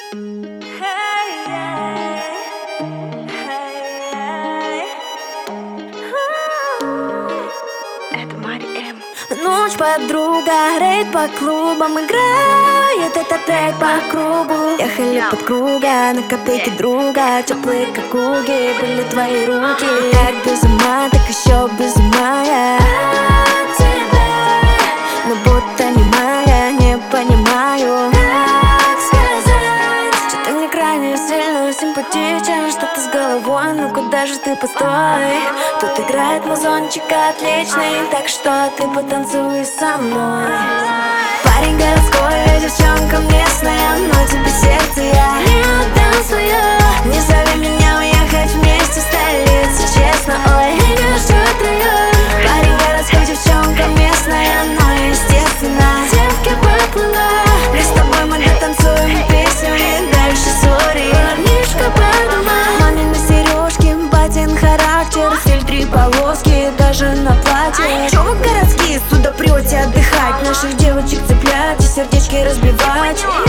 Ночь, подруга, рейд по клубам, играет этот трек по кругу. Ехали под круга, на копейки друга, теплые как уги были твои руки. Так без ума, так еще без ума я от тебя, но будто немая, не понимаю, как сказать. Что ты мне крайне сильно симпатичен, что-то с головой, ну куда же ты, постой. Тут играет музончик отличный, так что ты потанцуй со мной. Парень городской, девчонка местная, но тебе сердце я не отдам свое. Не зови меня уехать вместе в столицу, честно, ой, меня ждет район. Парень городской, девчонка местная, но естественно девка поплыла. И с тобой мы дотанцуем песню и дальше сори. Парнишка подумал, мамины сережки, батин характер, стиль 3 полоски, даже на платье. Чё вы городские сюда прете отдыхать? Наших девочек цеплять и сердечки разбивать.